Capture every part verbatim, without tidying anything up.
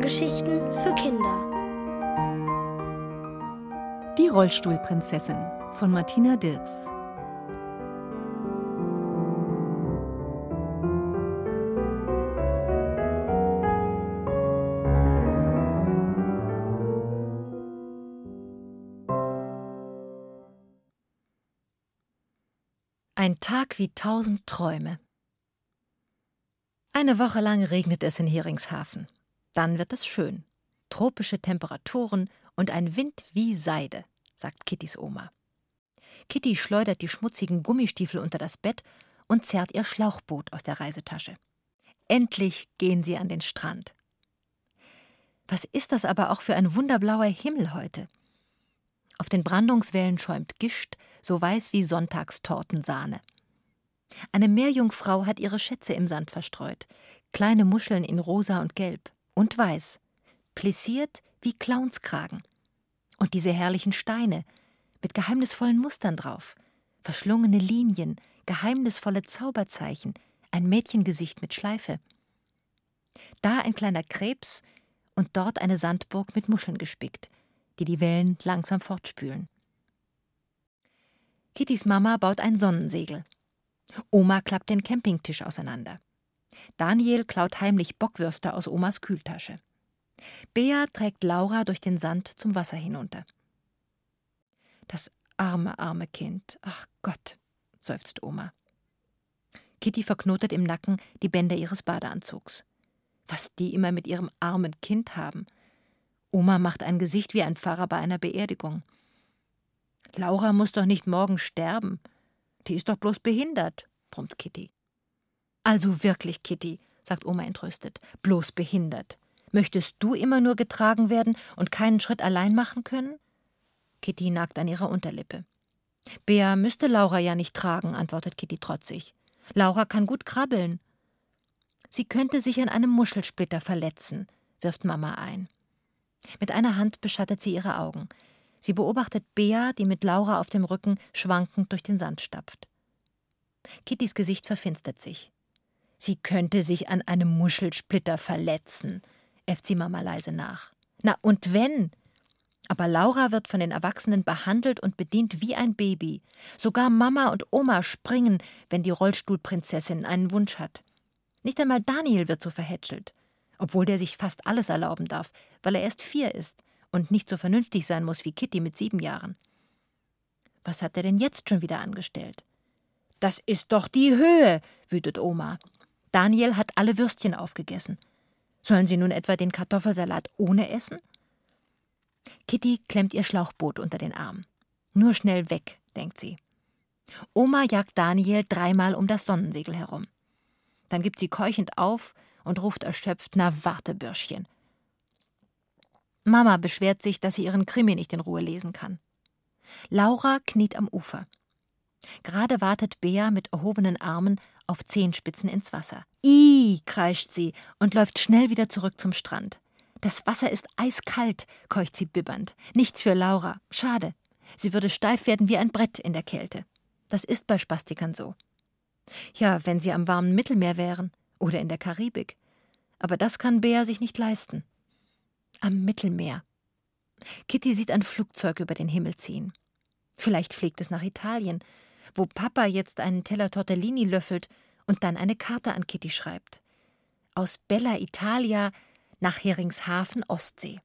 Hörgeschichten für Kinder. Die Rollstuhlprinzessin von Martina Dirks. Ein Tag wie tausend Träume. Eine Woche lang regnet es in Heringshafen. Dann wird es schön. Tropische Temperaturen und ein Wind wie Seide, sagt Kittys Oma. Kitty schleudert die schmutzigen Gummistiefel unter das Bett und zerrt ihr Schlauchboot aus der Reisetasche. Endlich gehen sie an den Strand. Was ist das aber auch für ein wunderblauer Himmel heute? Auf den Brandungswellen schäumt Gischt, so weiß wie Sonntagstortensahne. Eine Meerjungfrau hat ihre Schätze im Sand verstreut, kleine Muscheln in rosa und gelb und weiß, plissiert wie Clownskragen. Und diese herrlichen Steine mit geheimnisvollen Mustern drauf, verschlungene Linien, geheimnisvolle Zauberzeichen, ein Mädchengesicht mit Schleife. Da ein kleiner Krebs und dort eine Sandburg mit Muscheln gespickt, die die Wellen langsam fortspülen. Kittys Mama baut ein Sonnensegel. Oma klappt den Campingtisch auseinander. Daniel klaut heimlich Bockwürste aus Omas Kühltasche. Bea trägt Laura durch den Sand zum Wasser hinunter. Das arme, arme Kind. Ach Gott, seufzt Oma. Kitty verknotet im Nacken die Bänder ihres Badeanzugs. Was die immer mit ihrem armen Kind haben. Oma macht ein Gesicht wie ein Pfarrer bei einer Beerdigung. Laura muss doch nicht morgen sterben. Die ist doch bloß behindert, brummt Kitty. Also wirklich, Kitty, sagt Oma entrüstet, bloß behindert. Möchtest du immer nur getragen werden und keinen Schritt allein machen können? Kitty nagt an ihrer Unterlippe. Bea müsste Laura ja nicht tragen, antwortet Kitty trotzig. Laura kann gut krabbeln. Sie könnte sich an einem Muschelsplitter verletzen, wirft Mama ein. Mit einer Hand beschattet sie ihre Augen. Sie beobachtet Bea, die mit Laura auf dem Rücken schwankend durch den Sand stapft. Kittys Gesicht verfinstert sich. Sie könnte sich an einem Muschelsplitter verletzen, äfft sie Mama leise nach. Na und wenn? Aber Laura wird von den Erwachsenen behandelt und bedient wie ein Baby. Sogar Mama und Oma springen, wenn die Rollstuhlprinzessin einen Wunsch hat. Nicht einmal Daniel wird so verhätschelt, obwohl der sich fast alles erlauben darf, weil er erst vier ist und nicht so vernünftig sein muss wie Kitty mit sieben Jahren. Was hat er denn jetzt schon wieder angestellt? Das ist doch die Höhe, wütet Oma. Daniel hat alle Würstchen aufgegessen. Sollen sie nun etwa den Kartoffelsalat ohne essen? Kitty klemmt ihr Schlauchboot unter den Arm. Nur schnell weg, denkt sie. Oma jagt Daniel dreimal um das Sonnensegel herum. Dann gibt sie keuchend auf und ruft erschöpft, na warte, Bürschchen. Mama beschwert sich, dass sie ihren Krimi nicht in Ruhe lesen kann. Laura kniet am Ufer. Gerade wartet Bea mit erhobenen Armen auf Zehenspitzen ins Wasser. Ih, kreischt sie und läuft schnell wieder zurück zum Strand. Das Wasser ist eiskalt, keucht sie bibbernd. Nichts für Laura. Schade. Sie würde steif werden wie ein Brett in der Kälte. Das ist bei Spastikern so. Ja, wenn sie am warmen Mittelmeer wären oder in der Karibik. Aber das kann Bea sich nicht leisten. Am Mittelmeer. Kitty sieht ein Flugzeug über den Himmel ziehen. Vielleicht fliegt es nach Italien, wo Papa jetzt einen Teller Tortellini löffelt und dann eine Karte an Kitty schreibt. Aus Bella Italia nach Heringshafen, Ostsee.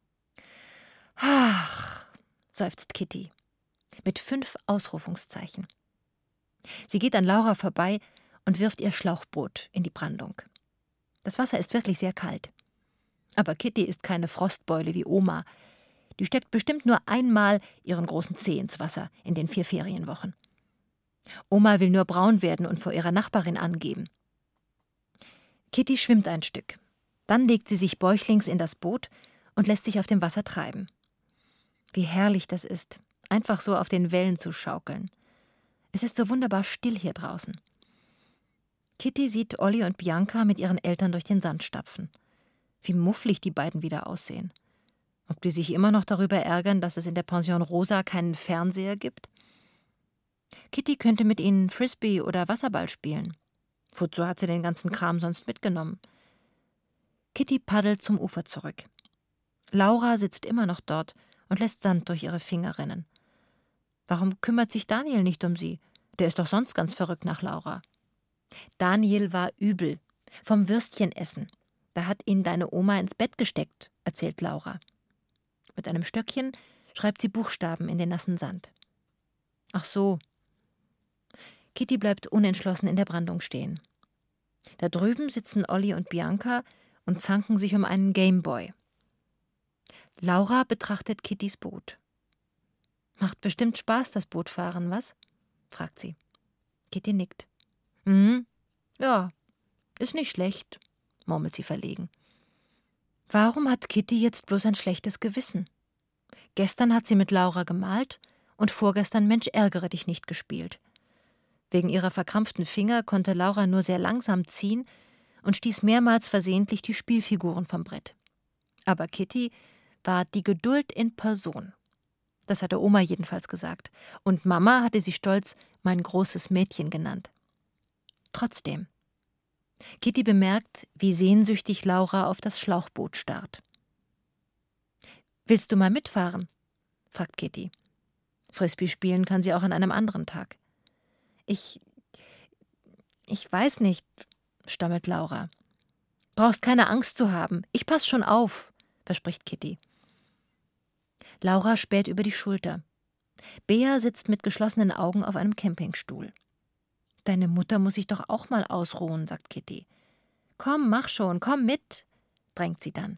Ach, seufzt Kitty, mit fünf Ausrufungszeichen. Sie geht an Laura vorbei und wirft ihr Schlauchboot in die Brandung. Das Wasser ist wirklich sehr kalt. Aber Kitty ist keine Frostbeule wie Oma. Die steckt bestimmt nur einmal ihren großen Zeh ins Wasser in den vier Ferienwochen. Oma will nur braun werden und vor ihrer Nachbarin angeben. Kitty schwimmt ein Stück. Dann legt sie sich bäuchlings in das Boot und lässt sich auf dem Wasser treiben. Wie herrlich das ist, einfach so auf den Wellen zu schaukeln. Es ist so wunderbar still hier draußen. Kitty sieht Olli und Bianca mit ihren Eltern durch den Sand stapfen. Wie mufflig die beiden wieder aussehen. Ob die sich immer noch darüber ärgern, dass es in der Pension Rosa keinen Fernseher gibt? Kitty könnte mit ihnen Frisbee oder Wasserball spielen. Wozu hat sie den ganzen Kram sonst mitgenommen? Kitty paddelt zum Ufer zurück. Laura sitzt immer noch dort und lässt Sand durch ihre Finger rinnen. Warum kümmert sich Daniel nicht um sie? Der ist doch sonst ganz verrückt nach Laura. Daniel war übel. Vom Würstchenessen. Da hat ihn deine Oma ins Bett gesteckt, erzählt Laura. Mit einem Stöckchen schreibt sie Buchstaben in den nassen Sand. Ach so. Kitty bleibt unentschlossen in der Brandung stehen. Da drüben sitzen Olli und Bianca und zanken sich um einen Gameboy. Laura betrachtet Kittys Boot. Macht bestimmt Spaß, das Bootfahren, was? Fragt sie. Kitty nickt. Mhm. Ja, ist nicht schlecht, murmelt sie verlegen. Warum hat Kitty jetzt bloß ein schlechtes Gewissen? Gestern hat sie mit Laura gemalt und vorgestern Mensch ärgere dich nicht gespielt. Wegen ihrer verkrampften Finger konnte Laura nur sehr langsam ziehen und stieß mehrmals versehentlich die Spielfiguren vom Brett. Aber Kitty war die Geduld in Person. Das hatte Oma jedenfalls gesagt. Und Mama hatte sie stolz mein großes Mädchen genannt. Trotzdem. Kitty bemerkt, wie sehnsüchtig Laura auf das Schlauchboot starrt. »Willst du mal mitfahren?« fragt Kitty. Frisbee spielen kann sie auch an einem anderen Tag. Ich, ich weiß nicht, stammelt Laura. Brauchst keine Angst zu haben. Ich pass schon auf, verspricht Kitty. Laura späht über die Schulter. Bea sitzt mit geschlossenen Augen auf einem Campingstuhl. Deine Mutter muss sich doch auch mal ausruhen, sagt Kitty. Komm, mach schon, komm mit, drängt sie dann.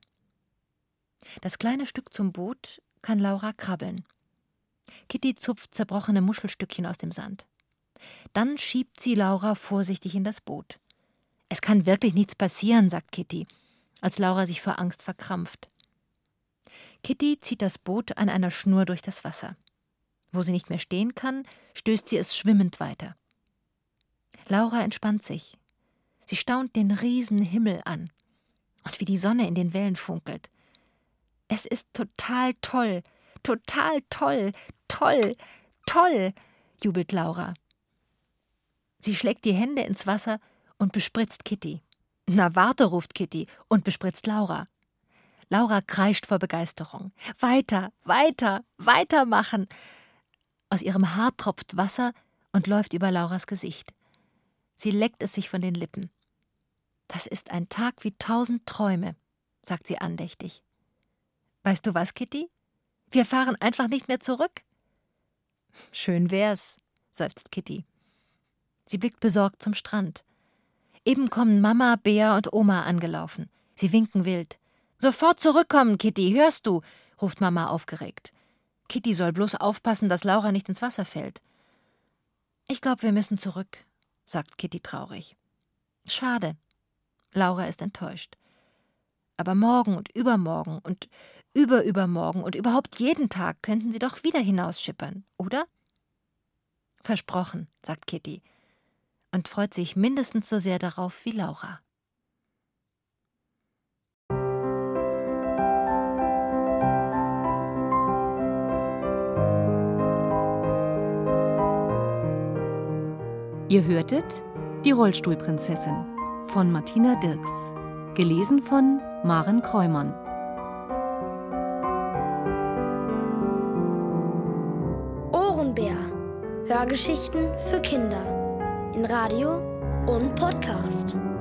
Das kleine Stück zum Boot kann Laura krabbeln. Kitty zupft zerbrochene Muschelstückchen aus dem Sand. Dann schiebt sie Laura vorsichtig in das Boot. Es kann wirklich nichts passieren, sagt Kitty, als Laura sich vor Angst verkrampft. Kitty zieht das Boot an einer Schnur durch das Wasser. Wo sie nicht mehr stehen kann, stößt sie es schwimmend weiter. Laura entspannt sich. Sie staunt den riesen Himmel an und wie die Sonne in den Wellen funkelt. Es ist total toll, total toll, toll, toll, jubelt Laura. Sie schlägt die Hände ins Wasser und bespritzt Kitty. Na warte, ruft Kitty und bespritzt Laura. Laura kreischt vor Begeisterung. Weiter, weiter, weitermachen. Aus ihrem Haar tropft Wasser und läuft über Lauras Gesicht. Sie leckt es sich von den Lippen. Das ist ein Tag wie tausend Träume, sagt sie andächtig. Weißt du was, Kitty? Wir fahren einfach nicht mehr zurück. Schön wär's, seufzt Kitty. Sie blickt besorgt zum Strand. Eben kommen Mama, Bea und Oma angelaufen. Sie winken wild. »Sofort zurückkommen, Kitty, hörst du?« ruft Mama aufgeregt. Kitty soll bloß aufpassen, dass Laura nicht ins Wasser fällt. »Ich glaube, wir müssen zurück«, sagt Kitty traurig. »Schade.« Laura ist enttäuscht. »Aber morgen und übermorgen und überübermorgen und überhaupt jeden Tag könnten sie doch wieder hinausschippern, oder?« »Versprochen«, sagt Kitty und freut sich mindestens so sehr darauf wie Laura. Ihr hörtet Die Rollstuhlprinzessin von Martina Dirks, gelesen von Maren Kreumann. Ohrenbär. Hörgeschichten für Kinder in Radio und Podcast.